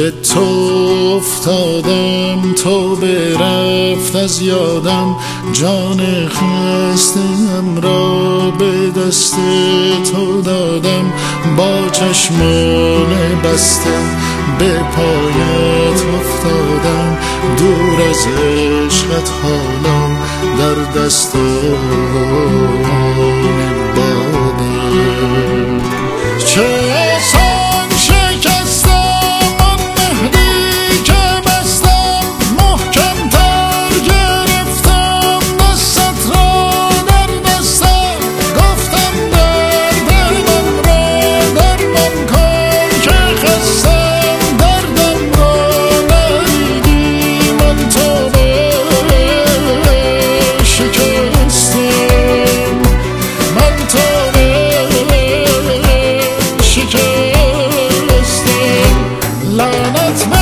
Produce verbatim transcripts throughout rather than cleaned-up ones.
به تو افتادم، تو برفت از یادم، جان خستم را به دست تو دادم، با چشمان بسته به پایت افتادم، دور از عشقت حالا در دستان بادم. چه آسان شکستم آن مهدی که بستم، محکم تر گرفتم دستت را در دستم، گفتم درد من را درمان کن که خستم، دردم را ندیدی من تو شکستم، من تو لعنت به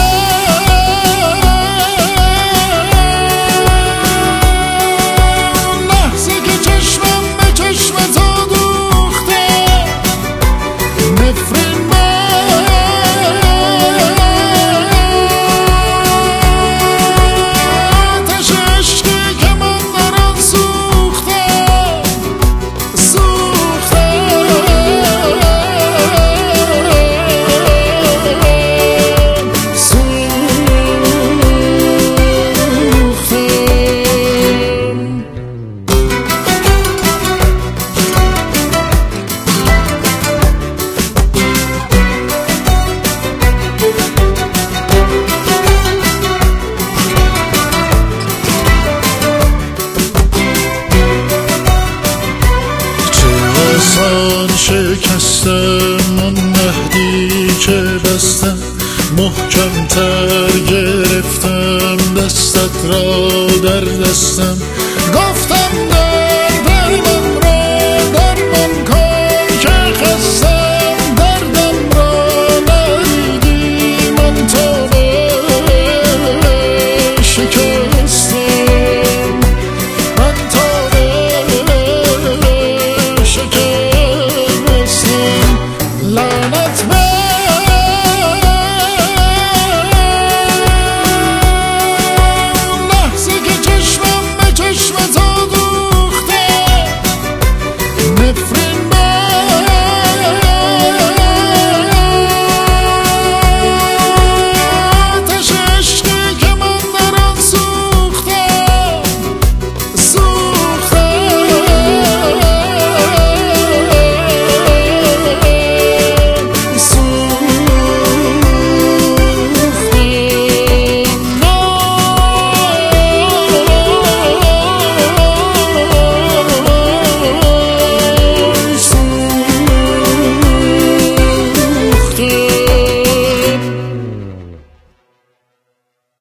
لحظه که چشمم به چشم تو دوخته، نفرین به آتش عشقی که من در آن سوختم سوختم. شکستم آن مهدی که بستم، محکم تر گرفتم دستت را در دستم، گفتم